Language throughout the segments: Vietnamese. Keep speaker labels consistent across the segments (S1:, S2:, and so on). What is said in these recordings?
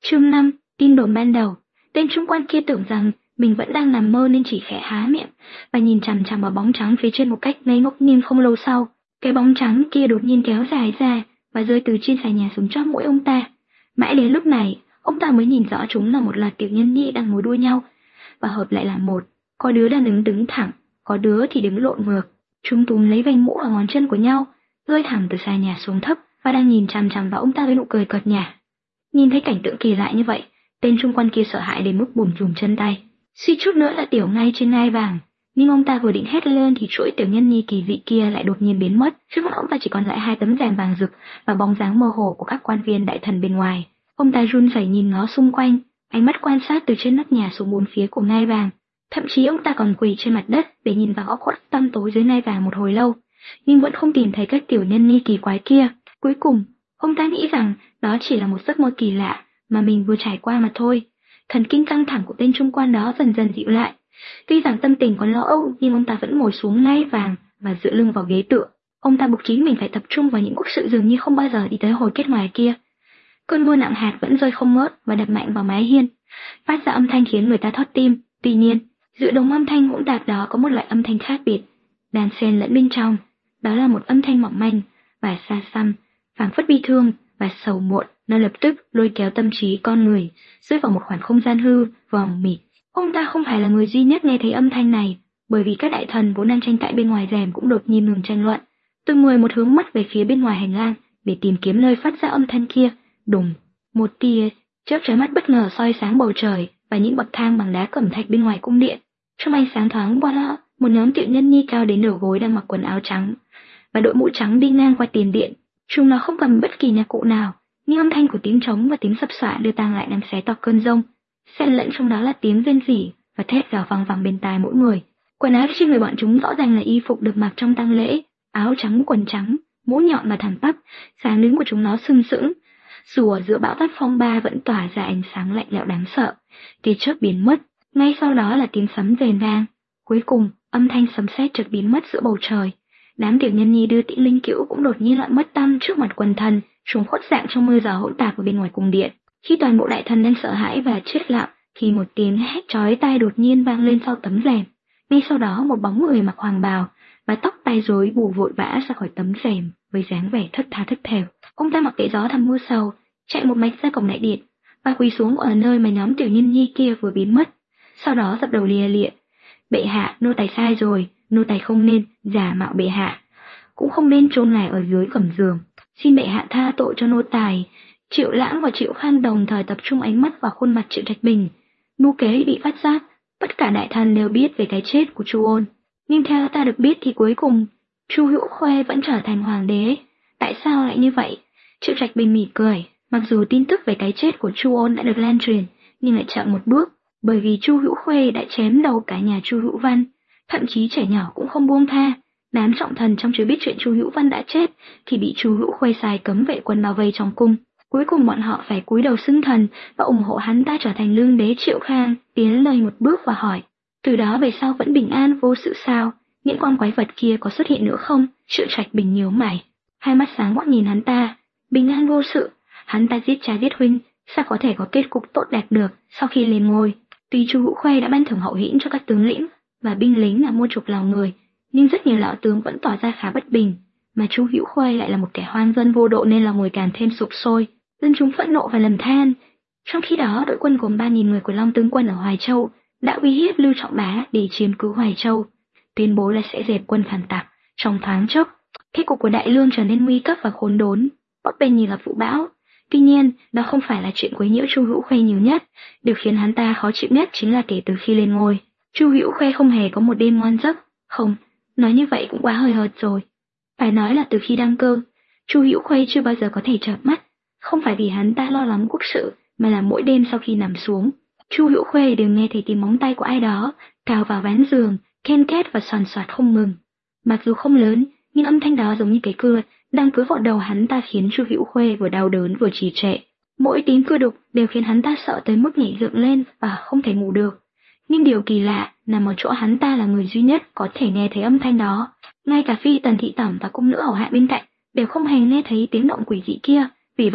S1: Chương 5, tin đồn ban đầu. Tên trung quan kia tưởng rằng mình vẫn đang nằm mơ nên chỉ khẽ há miệng và nhìn chằm chằm vào bóng trắng phía trên một cách ngây ngốc. Nhưng không lâu sau, cái bóng trắng kia đột nhiên kéo dài ra và rơi từ trên xà nhà xuống chóp mũi ông ta. Mãi đến lúc này, ông ta mới nhìn rõ chúng là một loạt tiểu nhân nhi đang nối đuôi nhau và hợp lại là một. Có đứa đang đứng thẳng, có đứa thì đứng lộn ngược. Chúng túm lấy vành mũ và ngón chân của nhau, rơi thẳng từ xà nhà xuống thấp và đang nhìn chằm chằm vào ông ta với nụ cười cợt nhả. Nhìn thấy cảnh tượng kỳ lạ như vậy, tên trung quan kia sợ hãi đến mức bủn rủn chân tay, suýt chút nữa là tiểu ngay trên ngai vàng. Nhưng ông ta vừa định hét lên thì chuỗi tiểu nhân nhi kỳ dị kia lại đột nhiên biến mất. Trước mắt ông ta chỉ còn lại 2 tấm rèm vàng rực và bóng dáng mơ hồ của các quan viên đại thần bên ngoài. Ông ta run rẩy nhìn ngó xung quanh, ánh mắt quan sát từ trên nóc nhà xuống 4 phía của ngai vàng. Thậm chí ông ta còn quỳ trên mặt đất để nhìn vào góc khuất tăm tối dưới ngai vàng một hồi lâu, nhưng vẫn không tìm thấy các tiểu nhân nhi kỳ quái kia. Cuối cùng, ông ta nghĩ rằng đó chỉ là một giấc mơ kỳ lạ mà mình vừa trải qua mà thôi. Thần kinh căng thẳng của tên trung quan đó dần dần dịu lại. Tuy rằng tâm tình còn lo âu, nhưng ông ta vẫn ngồi xuống ngai vàng và dựa lưng vào ghế tựa. Ông ta buộc chính mình phải tập trung vào những quốc sự dường như không bao giờ đi tới hồi kết ngoài kia. Cơn mưa nặng hạt vẫn rơi không ngớt và đập mạnh vào mái hiên, phát ra âm thanh khiến người ta thót tim. Tuy nhiên, giữa đống âm thanh hỗn tạp đó có một loại âm thanh khác biệt, đan xen lẫn bên trong. Đó là một âm thanh mỏng manh và xa xăm, phảng phất bi thương và sầu muộn. Nó lập tức lôi kéo tâm trí con người rơi vào một khoảng không gian hư vòng mịt. Ông ta không phải là người duy nhất nghe thấy âm thanh này, bởi vì các đại thần vốn đang tranh cãi bên ngoài rèm cũng đột nhiên ngừng tranh luận. Từng người một hướng mắt về phía bên ngoài hành lang để tìm kiếm nơi phát ra âm thanh kia. Đùng, một tia chớp chói mắt bất ngờ soi sáng bầu trời và những bậc thang bằng đá cẩm thạch bên ngoài cung điện. Trong ánh sáng thoáng qua đó, một nhóm tiểu nhân nhi cao đến nửa gối đang mặc quần áo trắng và đội mũ trắng đi ngang qua tiền điện. Chúng nó không cầm bất kỳ nhạc cụ nào, nhưng âm thanh của tiếng trống và tiếng sập xạ đưa tang lại đang xé toạc cơn giông. Xen lẫn trong đó là tiếng rên rỉ và thét gào vang vang bên tai mỗi người. Quần áo trên người bọn chúng rõ ràng là y phục được mặc trong tang lễ, áo trắng quần trắng, mũ nhọn và thẳng tắp, sáng đứng của chúng nó sừng sững. Dù ở giữa bão táp phong ba vẫn tỏa ra ánh sáng lạnh lẽo đáng sợ. Tia chớp biến mất, ngay sau đó là tiếng sấm rền vang. Cuối cùng, âm thanh sấm sét chợt biến mất giữa bầu trời. Đám tiểu nhân nhi đưa tĩnh linh cữu cũng đột nhiên loạn mất tăm trước mặt quần thần, chúng khuất dạng trong mưa gió hỗn tạp ở bên ngoài cung điện. Khi toàn bộ đại thần đang sợ hãi và chết lặng, thì một tiếng hét chói tai đột nhiên vang lên sau tấm rèm. Ngay sau đó một bóng người mặc hoàng bào và tóc tai rối bù vội vã ra khỏi tấm rèm với dáng vẻ thất tha thất thểu. Ông ta mặc kệ gió thầm mưa sầu, chạy một mạch ra cổng đại điện và quỳ xuống ở nơi mà nhóm tiểu nhân nhi kia vừa biến mất. Sau đó dập đầu lia lịa: "Bệ hạ, nô tài sai rồi, nô tài không nên giả mạo bệ hạ, cũng không nên chôn ngài ở dưới gầm giường. Xin bệ hạ tha tội cho nô tài." Triệu Lãng và Triệu Khang đồng thời tập trung ánh mắt vào khuôn mặt Triệu Trạch Bình. Mưu kế bị phát giác, tất cả đại thần đều biết về cái chết của Chu Ôn. Nhưng theo ta được biết thì cuối cùng, Chu Hữu Khuê vẫn trở thành hoàng đế. Tại sao lại như vậy? Triệu Trạch Bình mỉm cười, mặc dù tin tức về cái chết của Chu Ôn đã được lan truyền, nhưng lại chậm một bước, bởi vì Chu Hữu Khuê đã chém đầu cả nhà Chu Hữu Văn, thậm chí trẻ nhỏ cũng không buông tha. Đám trọng thần trong chưa biết chuyện Chu Hữu Văn đã chết thì bị Chu Hữu Khuê sai cấm vệ quân bao vây trong cung. Cuối cùng bọn họ phải cúi đầu xưng thần và ủng hộ hắn ta trở thành lương đế. Triệu Khang tiến lên một bước và hỏi: "Từ đó về sau vẫn bình an vô sự sao? Những con quái vật kia có xuất hiện nữa không?" Triệu Trạch Bình nhíu mày, hai mắt sáng quắc nhìn hắn ta. Bình an vô sự? Hắn ta giết cha giết huynh, sao có thể có kết cục tốt đẹp được sau khi lên ngôi? Tuy Chu Hữu Khuê đã ban thưởng hậu hĩnh cho các tướng lĩnh và binh lính là mua chuộc lòng người, nhưng rất nhiều lão tướng vẫn tỏ ra khá bất bình, mà Chu Hữu Khuê lại là một kẻ hoang dân vô độ nên lòng người càng thêm sụp sôi. Dân chúng phẫn nộ và lầm than. Trong khi đó, đội quân gồm 3.000 người của Long tướng quân ở Hoài Châu đã uy hiếp Lưu Trọng Bá để chiếm cứ Hoài Châu, tuyên bố là sẽ dẹp quân phản tặc trong thoáng chốc. Kết cục của Đại Lương trở nên nguy cấp và khốn đốn, bấp bênh như gặp vũ bão. Tuy nhiên, đó không phải là chuyện quấy nhiễu Chu Hữu Khuê nhiều nhất. Điều khiến hắn ta khó chịu nhất chính là kể từ khi lên ngôi, Chu Hữu Khuê không hề có một đêm ngon giấc. Không, nói như vậy cũng quá hời hợt rồi. Phải nói là từ khi đăng cơ, Chu Hữu Khuê chưa bao giờ có thể chợp mắt. Không phải vì hắn ta lo lắng quốc sự, mà là mỗi đêm sau khi nằm xuống, Chu Hữu Khuê đều nghe thấy tiếng móng tay của ai đó cào vào ván giường, ken két và soàn soạt không ngừng. Mặc dù không lớn, nhưng âm thanh đó giống như cái cưa đang cứa vào đầu hắn ta, khiến Chu Hữu Khuê vừa đau đớn vừa trì trệ. Mỗi tiếng cưa đục đều khiến hắn ta sợ tới mức nhảy dựng lên và không thể ngủ được. Nhưng điều kỳ lạ nằm ở chỗ hắn ta là người duy nhất có thể nghe thấy âm thanh đó. Ngay cả Phi Tần thị tẩm và cung nữ hầu hạ bên cạnh đều không hề nghe thấy tiếng động quỷ dị kia. Vì vậy,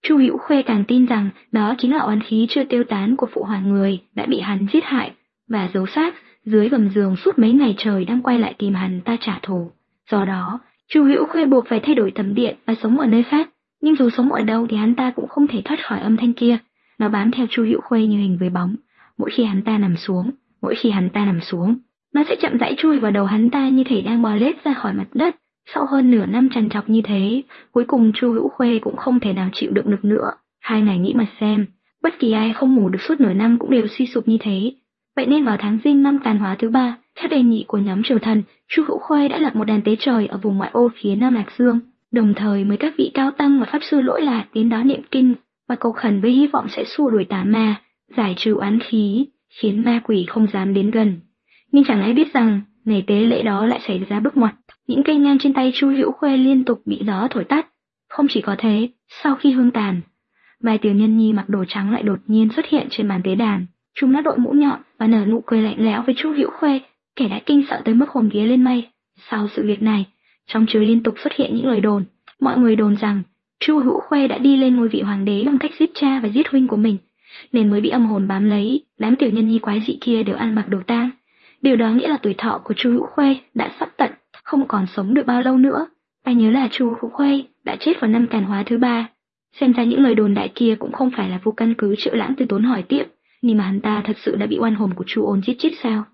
S1: Chu Hữu Khuê càng tin rằng đó chính là oán khí chưa tiêu tán của phụ hoàng người đã bị hắn giết hại và giấu xác dưới gầm giường suốt mấy ngày trời đang quay lại tìm hắn ta trả thù. Do đó, Chu Hữu Khuê buộc phải thay đổi tầm điện và sống ở nơi khác, nhưng dù sống ở đâu thì hắn ta cũng không thể thoát khỏi âm thanh kia. Nó bám theo Chu Hữu Khuê như hình với bóng. Mỗi khi hắn ta nằm xuống, nó sẽ chậm rãi chui vào đầu hắn ta như thể đang bò lết ra khỏi mặt đất. Sau hơn nửa năm trằn trọc như thế, cuối cùng Chu Hữu Khuê cũng không thể nào chịu đựng được nữa. 2 ngày nghĩ mà xem, bất kỳ ai không ngủ được suốt nửa năm cũng đều suy sụp như thế. Vậy nên vào tháng Giêng năm Tàn Hóa thứ 3, theo đề nghị của nhóm triều thần, Chu Hữu Khuê đã lập một đàn tế trời ở vùng ngoại ô phía Nam Lạc Dương, đồng thời mời các vị cao tăng và pháp sư lỗi lạc đến đó niệm kinh và cầu khẩn với hy vọng sẽ xua đuổi tà ma, giải trừ oán khí, khiến ma quỷ không dám đến gần. Nhưng chẳng ai biết rằng, ngày tế lễ đó lại xảy ra bước ngoặt. Những cây nhang trên tay Chu Hữu Khuê liên tục bị gió thổi tắt. Không chỉ có thế, sau khi hương tàn, vài tiểu nhân nhi mặc đồ trắng lại đột nhiên xuất hiện trên bàn tế đàn. Chúng nó đội mũ nhọn và nở nụ cười lạnh lẽo với Chu Hữu Khuê, kẻ đã kinh sợ tới mức hồn vía lên mây. Sau sự việc này, trong trời liên tục xuất hiện những lời đồn. Mọi người đồn rằng Chu Hữu Khuê đã đi lên ngôi vị hoàng đế bằng cách giết cha và giết huynh của mình, nên mới bị âm hồn bám lấy. Đám tiểu nhân nhi quái dị kia đều ăn mặc đồ tang. Điều đó nghĩa là tuổi thọ của Chu Hữu Khuê đã sắp tận, không còn sống được bao lâu nữa. Phải nhớ là Chu Hữu Khuê đã chết vào năm Tàn Hóa thứ 3. Xem ra những lời đồn đại kia cũng không phải là vô căn cứ. Triệu Lãng từ tốn hỏi tiếp, nhưng mà hắn ta thật sự đã bị oan hồn của Chu Ôn giết chết sao?